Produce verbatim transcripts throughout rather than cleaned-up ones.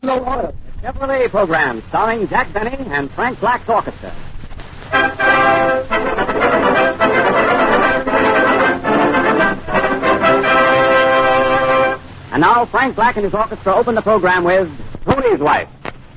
The Chevrolet program starring Jack Benny and Frank Black's orchestra. And now Frank Black and his orchestra open the program with Tony's Wife.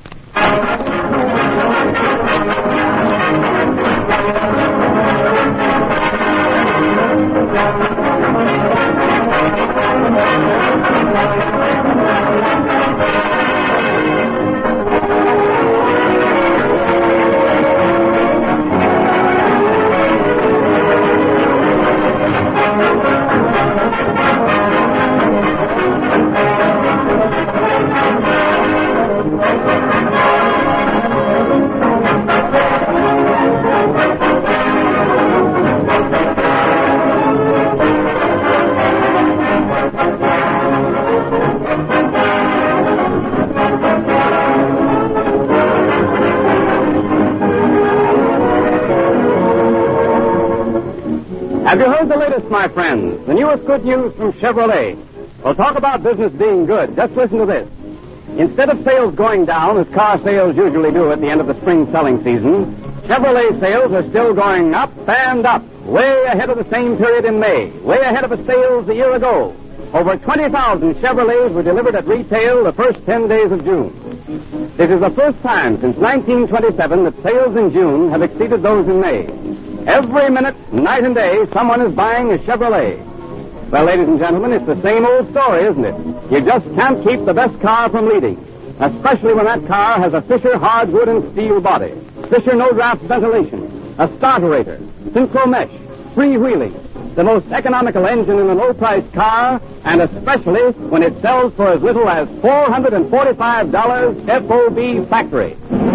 Have you heard the latest, my friends? The newest good news from Chevrolet. Well, talk about business being good. Just listen to this. Instead of sales going down, as car sales usually do at the end of the spring selling season, Chevrolet sales are still going up and up, way ahead of the same period in May, way ahead of the sales a year ago. Over twenty thousand Chevrolets were delivered at retail the first ten days of June. This is the first time since nineteen twenty-seven that sales in June have exceeded those in May. Every minute, night and day, someone is buying a Chevrolet. Well, ladies and gentlemen, it's the same old story, isn't it? You just can't keep the best car from leading, especially when that car has a Fisher hardwood and steel body, Fisher no-draft ventilation, a starterator, synchro mesh, freewheeling, the most economical engine in a low-priced car, and especially when it sells for as little as four hundred forty-five dollars F O B factory.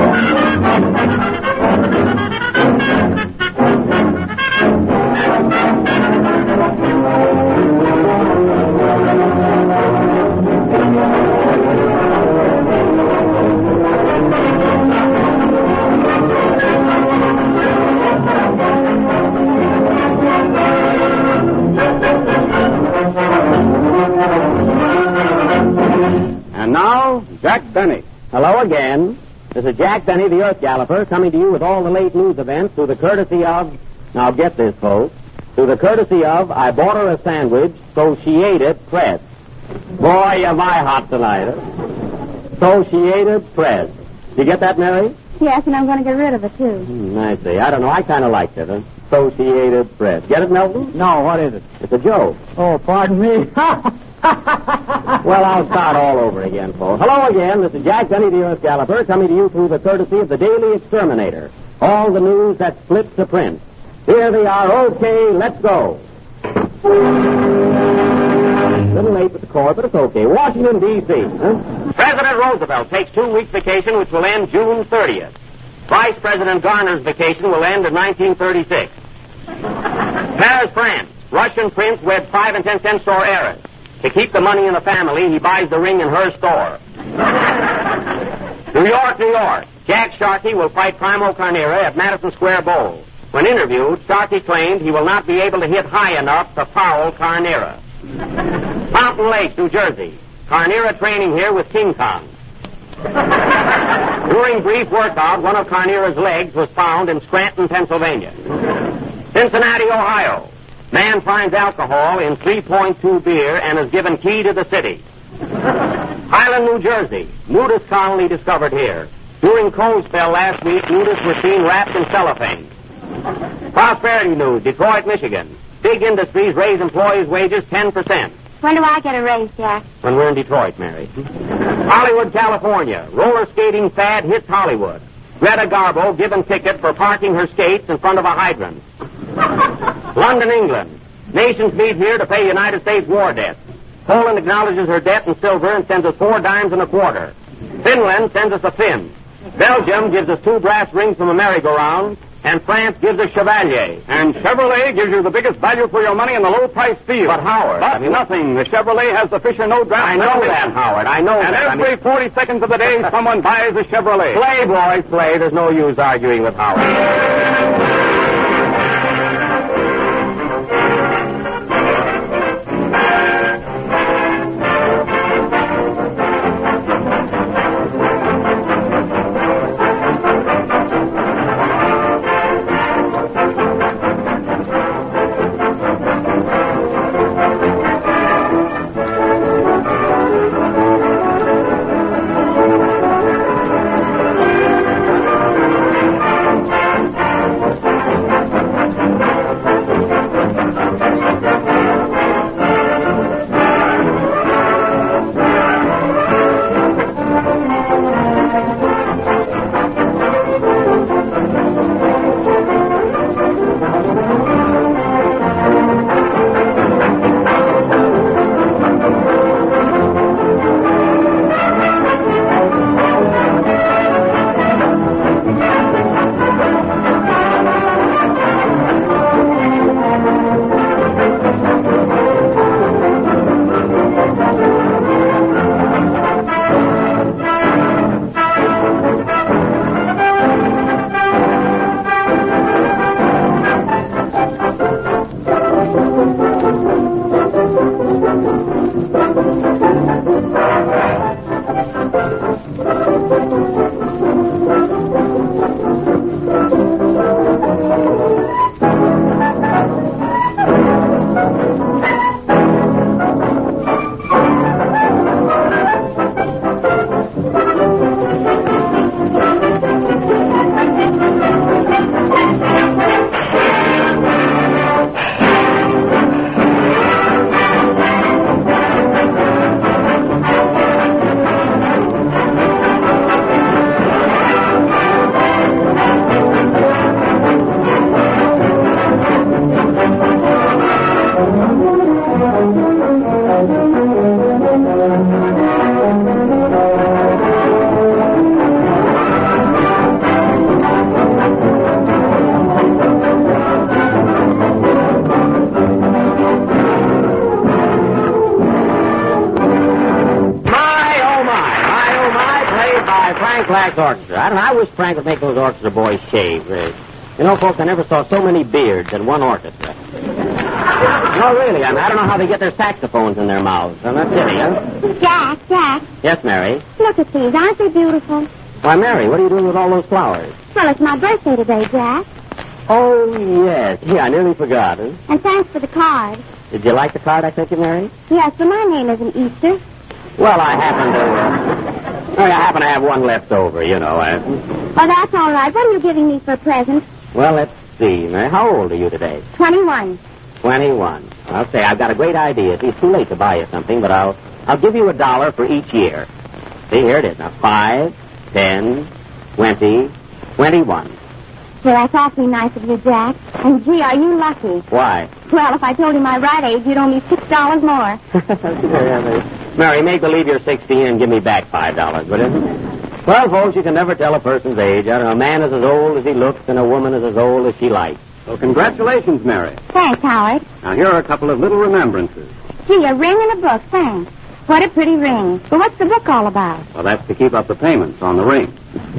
And now, Jack Benny. Hello again. This is Jack Benny, the Earth Galloper, coming to you with all the late news events through the courtesy of, now get this, folks, through the courtesy of I Bought Her a Sandwich, So She Ate It, Press. Boy, am I hot tonight, huh? So She Ate It, Press. You get that, Mary? Yes, and I'm going to get rid of it, too. Hmm, I see. I don't know. I kind of liked it, huh? So She Ate It, Press. Get it, Melvin? No, what is it? It's a joke. Oh, pardon me. Well, I'll start all over again, folks. Hello again. This is Jack Benny, the Earth Galloper, coming to you through the courtesy of the Daily Exterminator. All the news that's split to print. Here they are. Okay, let's go. A little late with the chord, but it's okay. Washington, D C Huh? President Roosevelt takes two weeks vacation, which will end June thirtieth. Vice President Garner's vacation will end in nineteen thirty-six. Paris, France. Russian prince weds five and ten cent store heiress. To keep the money in the family, he buys the ring in her store. New York, New York. Jack Sharkey will fight Primo Carnera at Madison Square Bowl. When interviewed, Sharkey claimed he will not be able to hit high enough to foul Carnera. Fountain Lakes, New Jersey. Carnera training here with King Kong. During brief workout, one of Carnera's legs was found in Scranton, Pennsylvania. Cincinnati, Ohio. Man finds alcohol in three point two beer and is given key to the city. Highland, New Jersey. Nudist colony discovered here. During cold spell last week, nudists were seen wrapped in cellophane. Prosperity news. Detroit, Michigan. Big industries raise employees' wages ten percent. When do I get a raise, Jack? When we're in Detroit, Mary. Hollywood, California. Roller skating fad hits Hollywood. Greta Garbo given ticket for parking her skates in front of a hydrant. London, England. Nations meet here to pay United States war debt. Poland acknowledges her debt in silver and sends us four dimes and a quarter. Finland sends us a fin. Belgium gives us two brass rings from a merry-go-round. And France gives us Chevalier. And Chevrolet gives you the biggest value for your money in the low-price field. But, Howard... But I mean, nothing. The Chevrolet has the Fisher no-draft. I know that, Howard. I know and that. And every I mean... forty seconds of the day, someone buys a Chevrolet. Play, boys, play. There's no use arguing with Howard. Class Orchestra. I don't know. I wish Frank would make those orchestra boys shave. Uh, you know, folks, I never saw so many beards in one orchestra. No, really. I mean, I don't know how they get their saxophones in their mouths. I'm not kidding, huh? Jack, Jack, Yes, Mary. look at these. Aren't they beautiful? Why, Mary, what are you doing with all those flowers? Well, it's my birthday today, Jack. Oh, yes. Yeah, I nearly forgot. Huh? And thanks for the card. Did you like the card I sent you, Mary? Yes, but my name isn't Easter. Well, I happen to... Uh, I happen to have one left over, you know. Uh, Oh, that's all right. What are you giving me for a present? well, let's see, Mary. How old are you today? Twenty-one. Twenty-one. I'll say I've got a great idea. It's too late to buy you something, but I'll I'll give you a dollar for each year. See, here it is. Now, five, ten, twenty, twenty-one. Well, that's awfully nice of you, Jack. And, gee, are you lucky? Why? Well, if I told you my right age, you'd owe me six dollars more. Mary, make believe you're sixteen and give me back five dollars, would you? Well, folks, you can never tell a person's age. I don't know, a man is as old as he looks, and a woman is as old as she likes. Well, congratulations, Mary. Thanks, Howard. Now, here are a couple of little remembrances. Gee, a ring and a book, thanks. What a pretty ring. But what's the book all about? Well, that's to keep up the payments on the ring.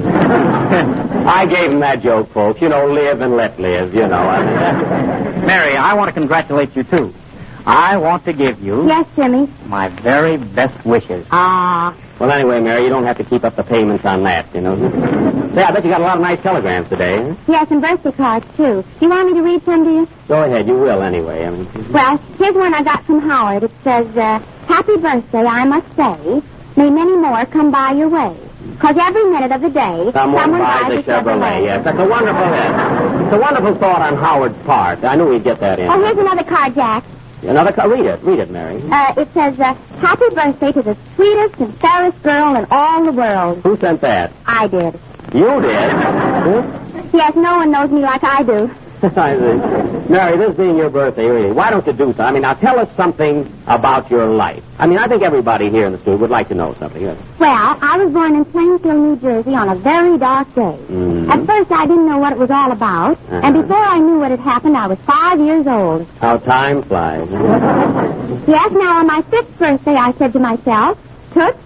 I gave him that joke, folks. You know, live and let live, you know. I mean, Mary, I want to congratulate you, too. I want to give you Yes, Jimmy. my very best wishes. Ah. well, anyway, Mary, you don't have to keep up the payments on that, you know. Say, I bet you got a lot of nice telegrams today. Huh? Yes, and birthday cards, too. Do you want me to read some to you? Go ahead, you will anyway. I mean, Well, here's one I got from Howard. It says, uh, Happy birthday, I must say. May many more come by your way. Because every minute of the day, someone, buys a Chevrolet. Yes, that's a wonderful, it's a wonderful thought on Howard's part. I knew he'd get that in. Oh, here's another card, Jack. Another card. Read it. Read it, Mary. Uh, it says, uh, Happy birthday to the sweetest and fairest girl in all the world. Who sent that? I did. You did? Yes, no one knows me like I do. I see. Mary, this being your birthday, really, why don't you do something? I mean, now tell us something about your life. I mean, I think everybody here in the studio would like to know something. Yes. Well, I was born in Plainfield, New Jersey on a very dark day. Mm-hmm. At first, I didn't know what it was all about. Uh-huh. And before I knew what had happened, I was five years old. How time flies. Yes, now on my fifth birthday, I said to myself, Toots,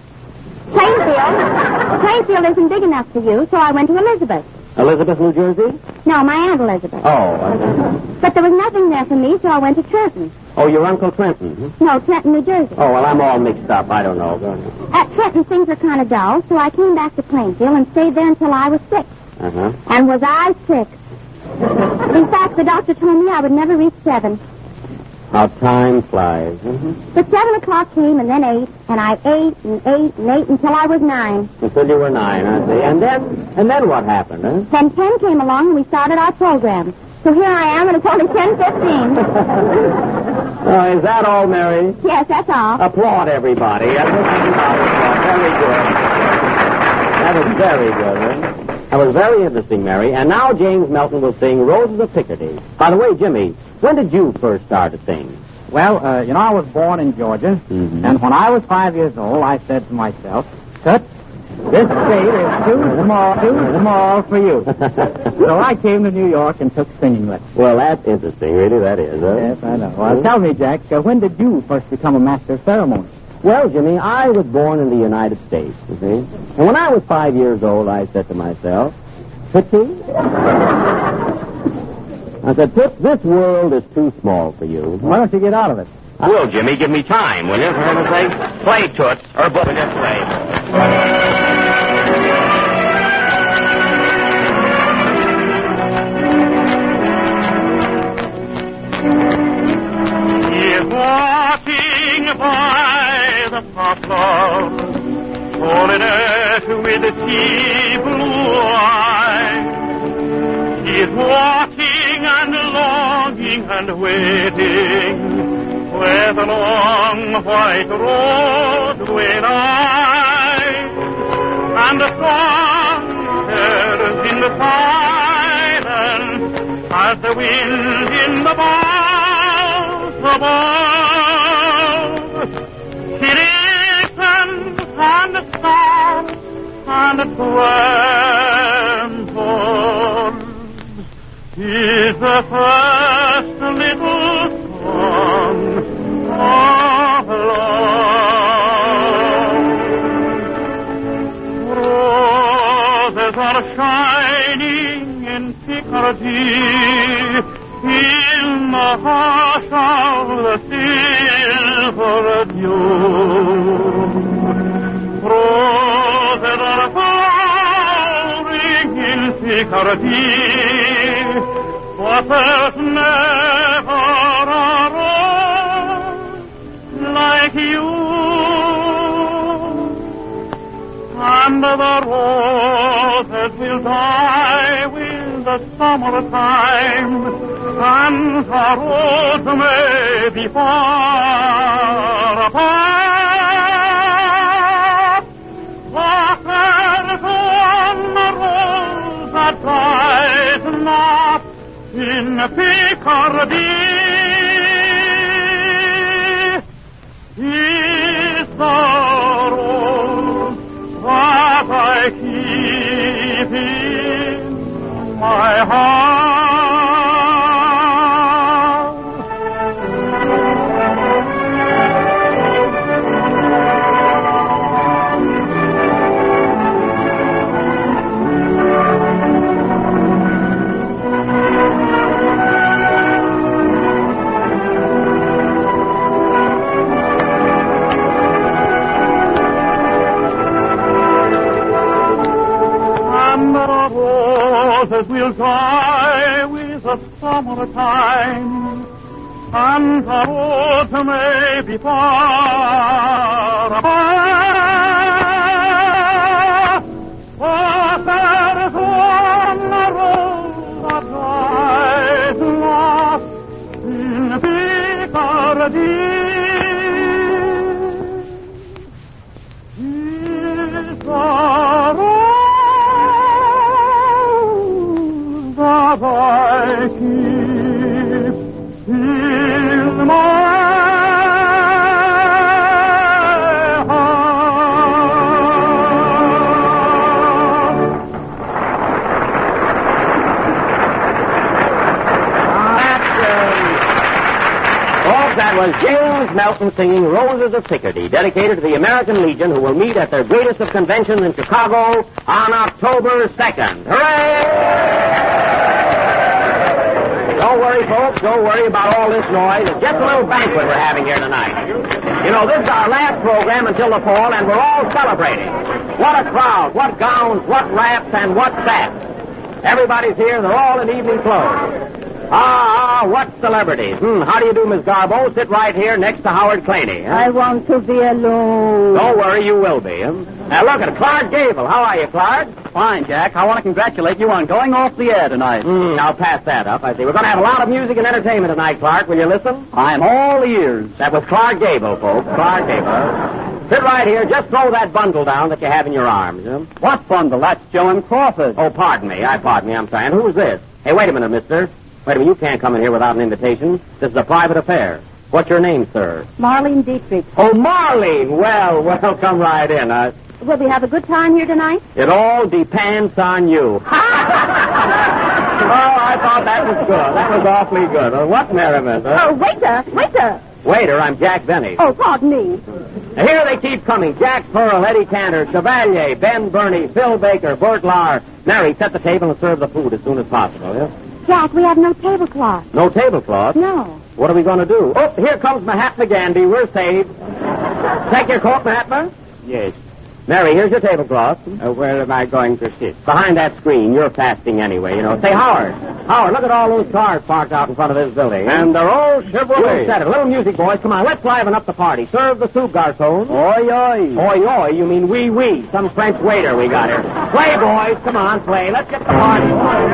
Plainfield, Plainfield isn't big enough for you, so I went to Elizabeth. Elizabeth, New Jersey? No, my Aunt Elizabeth. Oh. I- But there was nothing there for me, so I went to Trenton. Oh, your Uncle Trenton. Hmm? No, Trenton, New Jersey. Oh, well, I'm all mixed up. I don't know. Go ahead. At Trenton, things were kind of dull, so I came back to Plainfield and stayed there until I was six. Uh-huh. And was I sick? In fact, the doctor told me I would never reach seven. How time flies. Mm-hmm. But seven o'clock came and then eight, and I ate and ate and ate until I was nine. Until you were nine, I see. And then, and then what happened, huh? Then ten came along and we started our program. So here I am, and it's only ten fifteen. Oh, is that all, Mary? Yes, that's all. Applaud everybody. Very good. That was very good, huh? That was very interesting, Mary. And now James Melton will sing Roses of Picardy. By the way, Jimmy, when did you first start to sing? Well, uh, you know, I was born in Georgia, Mhm. and when I was five years old, I said to myself, Tut, this state is too small, too small for you. So I came to New York and took singing lessons. Well, that's interesting. Really, that is, huh? Yes, I know. Well, tell me, Jack, uh, when did you first become a master of ceremony? Well, Jimmy, I was born in the United States, you see. And when I was five years old, I said to myself, Tootsie, I said, Toots, this world is too small for you. Why don't you get out of it? Will, Jimmy, give me time, will you, for heaven's sake? Play, Toots, or book this way. Walking by the poplar, holiness with the sea blue eyes. He is walking and longing and waiting, where the long white roadway lies, and the song stirs in the silence as the wind in the boughs above. He listens and stops and trembles. Is the first little song of love. stars are shining in Picardy, in the hush of the silver dew. Roses are flowering in Picardy, but there's never a rose like you. And the roses will die with the summertime, and the roads may be far apart, but there's one rose that dies not in Picardy. Is the rose that I keep in my heart. Roses will die with the summertime, and the roads may be far apart, but there's one rose that dies not in Picardy. Is the rose that I keep in my heart. Folks, that was James Melton singing Roses of Picardy, dedicated to the American Legion, who will meet at their greatest of conventions in Chicago on October second. Hooray! Don't worry, folks. Don't worry about all this noise. It's just a little banquet we're having here tonight. You know, this is our last program until the fall, and we're all celebrating. What a crowd. What gowns, what wraps, and what sets. Everybody's here. They're all in evening clothes. Ah, ah, what celebrities. Hmm, how do you do, Miss Garbo? Sit right here next to Howard Claney. Huh? I want to be alone. Don't worry, you will be. Huh? Now, look at Clark Gable. How are you, Clark? Fine, Jack. I want to congratulate you on going off the air tonight. Hmm, I'll pass that up. I see. We're going to have a lot of music and entertainment tonight, Clark. Will you listen? I'm all ears. That was Clark Gable, folks. Clark Gable. Sit right here. Just throw that bundle down that you have in your arms. Huh? What bundle? That's Joan Crawford. Oh, pardon me. I pardon me. I'm sorry. And who's this? Hey, wait a minute, mister. Wait a minute. You can't come in here without an invitation. This is a private affair. What's your name, sir? Marlene Dietrich. Oh, Marlene. Well, well, come right in. Uh, Will we have a good time here tonight? It all depends on you. Oh, I thought that was good. That was awfully good. Uh, what merriment, huh? Oh, waiter, waiter. Waiter, I'm Jack Benny. Oh, pardon me. Now, here they keep coming. Jack Pearl, Eddie Cantor, Chevalier, Ben Burney, Phil Baker, Burt Lauer. Mary, set the table and serve the food as soon as possible, yeah? Jack, we have no tablecloth. No tablecloth? No. What are we going to do? Oh, here comes Mahatma Gandhi. We're saved. Take your coat, Mahatma? Yes. Mary, here's your tablecloth. Uh, where am I going to sit? Behind that screen. You're fasting anyway, you know. Say, Howard. Howard, look at all those cars parked out in front of this building. And they're all Chevrolet. You said it. A little music, boys. Come on, let's liven up the party. Serve the soup, garçon. Oi, oi. Oi, oi. You mean wee wee. Some French waiter we got here. Play, boys. Come on, play. Let's get the party started,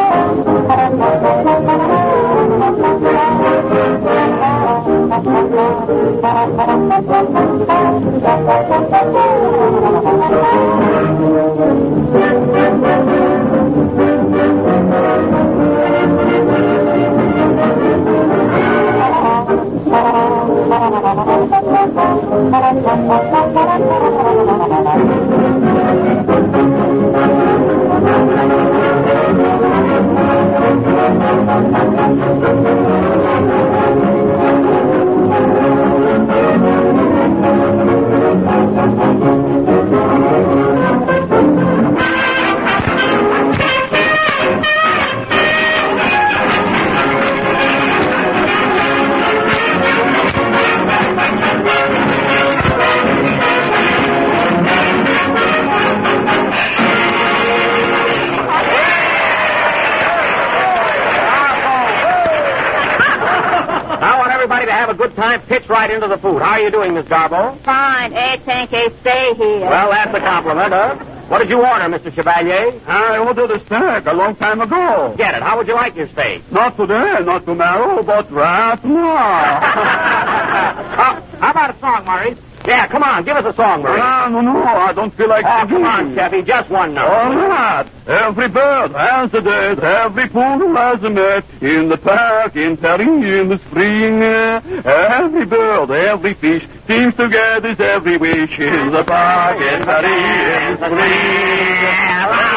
Time, pitch right into the food. How are you doing, Miss Garbo? Fine. I think I stay here. Well, that's a compliment, huh? What did you order, Mister Chevalier? I ordered a steak a long time ago. Get it. How would you like your steak? Not today, not tomorrow, but right now. oh, how about a song, Murray? Yeah, come on, give us a song, Murray. No, no, no, I don't feel like Oh, singing. come on, Chevy, just one note. All right. Every bird has a date, every poodle has a mate. In the park, in Paris, in the spring. Every bird, every fish seems to get his every wish. In the park, in Paris, in the spring. Every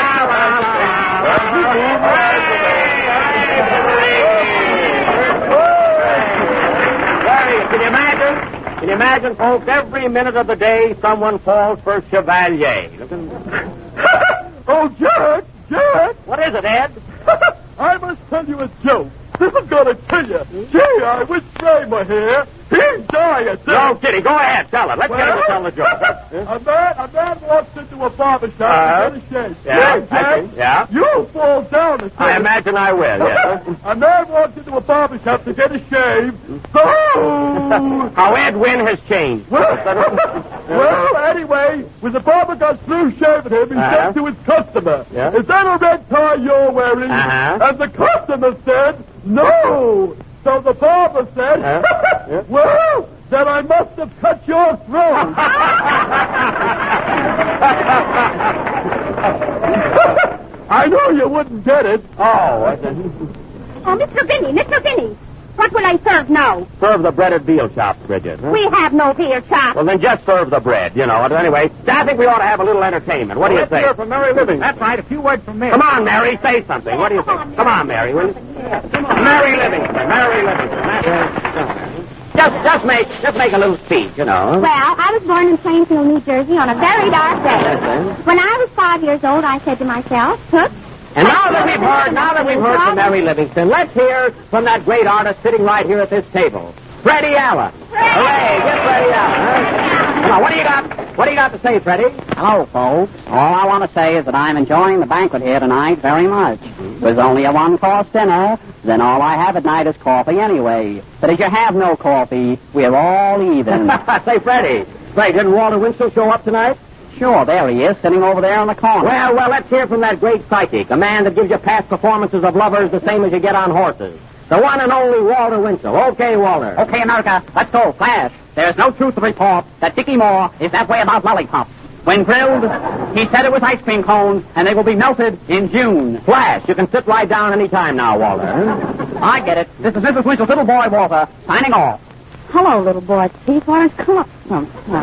poodle has a Hey, can you imagine? Can you imagine, folks, every minute of the day someone falls for Chevalier. Looking... Oh, Jack, Jack. What is it, Ed? I must tell you a joke. This is going to kill you. Gee, I wish Kramer here. He'd die at this. No, Kitty, go ahead, tell it. Let's Well, get him to tell the joke. a man, a man walks into a barber shop Uh-huh. to get a shave. Yeah, Hey, Jack, I see. Yeah. You'll fall down the I imagine I will, yes. A man walks into a barber shop to get a shave. So... How Ed Wynn has changed. Well, well, anyway, when the barber got through shaving him, he Uh-huh. said to his customer, Yeah. "Is that a red tie you're wearing?" Uh-huh. And the customer said, "No." So the barber said, Uh-huh. Yeah. "Well, then I must have cut your throat." I know you wouldn't get it. Oh, what's it? Oh, Mister Binney, Mister Binney, what will I serve now? Serve the breaded veal chops, Bridget. Huh? We have no beer chops. Well, then just serve the bread, you know. Anyway, I think we ought to have a little entertainment. What do you Let's say? hear from Mary Living. That's right, a few words from me. Come on, Mary, say something. What do you think? Come on, Mary, will you? Mary Livingston, Mary Livingston. Mary- Just, just make, just make a little speech, you know. Well, I was born in Plainfield, New Jersey on a very dark day. Yes, sir. When I was five years old, I said to myself, "Toots." And now that we've heard, now that we've heard from Mary Livingston, let's hear from that great artist sitting right here at this table, Freddie Allen. Hooray! Get Freddie Allen. Huh? Come on, what do you got? What do you got to say, Freddie? Hello, folks. All I want to say is that I'm enjoying the banquet here tonight very much. There's only a one-course dinner. Then all I have at night is coffee anyway. But if you have no coffee, we're all even. Say, Freddie. Say, didn't Walter Winchell show up tonight? Sure, there he is, sitting over there in the corner. Well, well, let's hear from that great psychic, a man that gives you past performances of lovers the same as you get on horses. The one and only Walter Winchell. Okay, Walter. Okay, America, let's go. Flash. There's no truth to report that Dickie Moore is that way about lollipops. When grilled, he said it was ice cream cones, and they will be melted in June. Flash, you can sit right down any time now, Walter. I get it. This is Missus Winchell's little boy, Walter, signing off. Hello, little boy. Steve, where's come up from?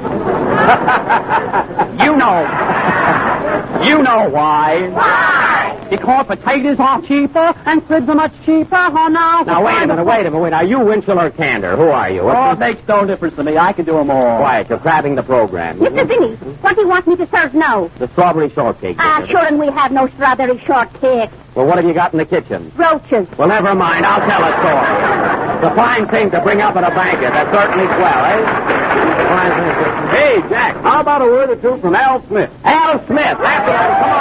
You know. You know why. Why? Because potatoes are cheaper and squids are much cheaper. Oh, now. Now, wait a minute, wait a minute. Wait. Are you Winchell or Candor? Who are you? Oh, What's it makes no difference to me. I can do them all. Quiet, you're crabbing the program. Mister Binney, what do you want me to serve now? The strawberry shortcake. Ah, Bridget. sure, and we have no strawberry shortcake. Well, what have you got in the kitchen? Roaches. Well, never mind. I'll tell a story. It's a fine thing to bring up at a banquet. That's certainly swell, eh? Fine thing to... Hey, Jack, how about a word or two from Al Smith? Al Smith. That's it. Come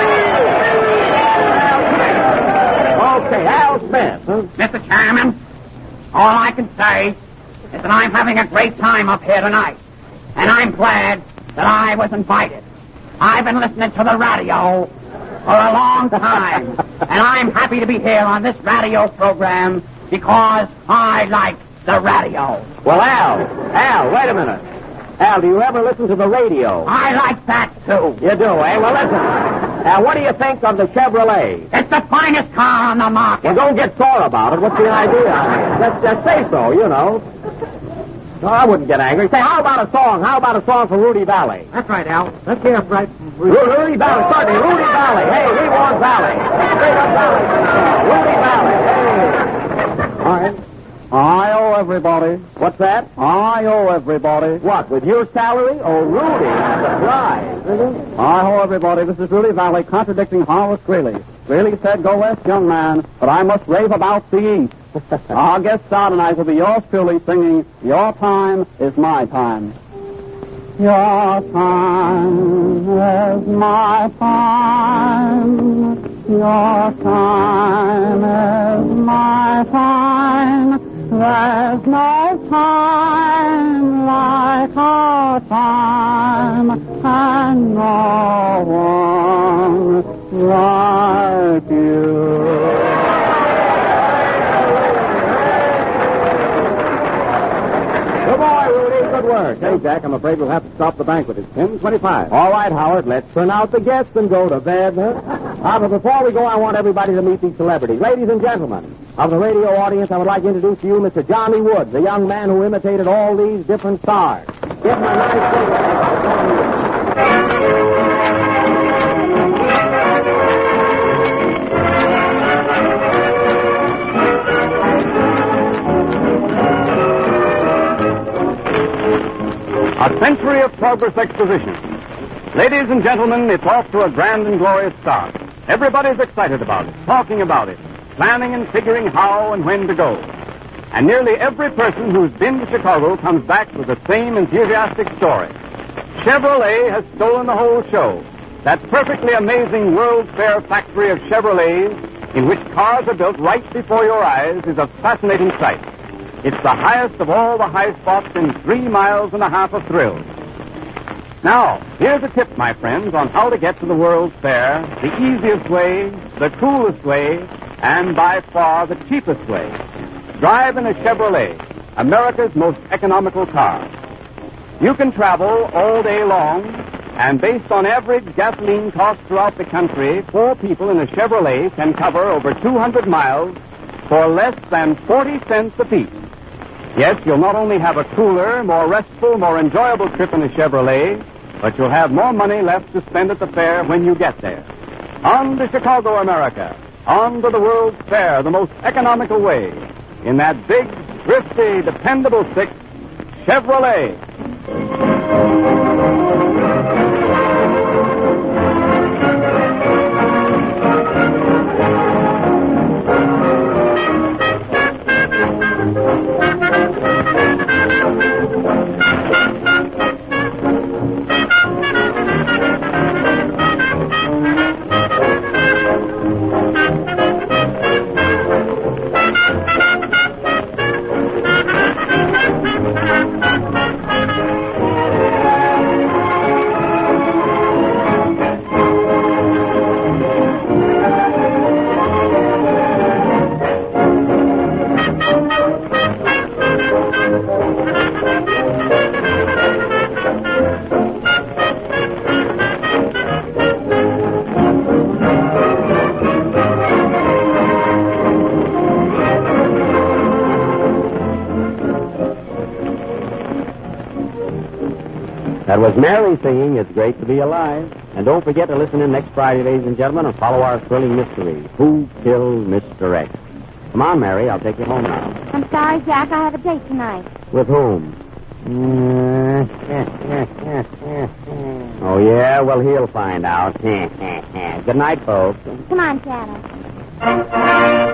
on. Okay, Al Smith. Huh? Mister Chairman, all I can say is that I'm having a great time up here tonight. And I'm glad that I was invited. I've been listening to the radio for a long time. And I'm happy to be here on this radio program because I like the radio. Well, Al, Al, wait a minute. Al, do you ever listen to the radio? I like that, too. You do, eh? Well, listen. Now, what do you think of the Chevrolet? It's the finest car on the market. Well, don't get sore about it. What's the idea? Let's just say so, you know. No, I wouldn't get angry. Say, how about a song? How about a song for Rudy Valley? That's right, Al. Let's hear it right from Rudy, Rudy Valley. Certainly, Rudy Valley. Hey, we want Valley. Straight up Valley. Rudy Valley. Hey. All right. I owe everybody. What's that? I owe everybody. What, with your salary? Oh, Rudy, surprise, isn't it? I owe everybody. This is Rudy Valley contradicting Horace Greeley. Greeley said, go west, young man, but I must rave about the east. Our guest star tonight will be yours truly singing, Your Time is My Time. Your time is my time. Your time is my time. There's no time like our time, and no one like you. Good boy, Rudy. Good work. Hey, Jack, I'm afraid we'll have to stop the banquet. It's ten twenty-five. All right, Howard, let's turn out the guests and go to bed. Huh? Uh, but before we go, I want everybody to meet these celebrities. Ladies and gentlemen, of the radio audience, I would like to introduce to you Mister Johnny Woods, the young man who imitated all these different stars. Give him a nice A century of progress exposition. Ladies and gentlemen, it's off to a grand and glorious start. Everybody's excited about it, talking about it, planning and figuring how and when to go. And nearly every person who's been to Chicago comes back with the same enthusiastic story. Chevrolet has stolen the whole show. That perfectly amazing World's Fair factory of Chevrolets, in which cars are built right before your eyes, is a fascinating sight. It's the highest of all the high spots in three miles and a half of thrills. Now, here's a tip, my friends, on how to get to the World's Fair, the easiest way, the coolest way, and by far the cheapest way. Drive in a Chevrolet, America's most economical car. You can travel all day long, and based on average gasoline costs throughout the country, four people in a Chevrolet can cover over two hundred miles for less than forty cents apiece. Yes, you'll not only have a cooler, more restful, more enjoyable trip in a Chevrolet, but you'll have more money left to spend at the fair when you get there. On to Chicago, America. On to the World's Fair, the most economical way. In that big, thrifty, dependable six, Chevrolet. That was Mary singing It's Great to Be Alive. And don't forget to listen in next Friday, ladies and gentlemen, and follow our thrilling mystery, Who Killed Mister X? Come on, Mary, I'll take you home now. I'm sorry, Jack. I have a date tonight. With whom? Oh, yeah? Well, he'll find out. Good night, folks. Come on, Shadow.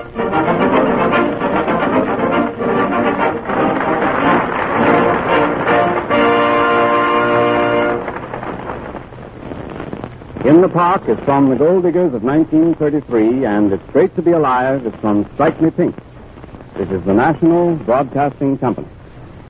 In the Park is from The Gold Diggers of nineteen thirty-three, and It's Great to Be Alive is from Strike Me Pink. This is the National Broadcasting Company.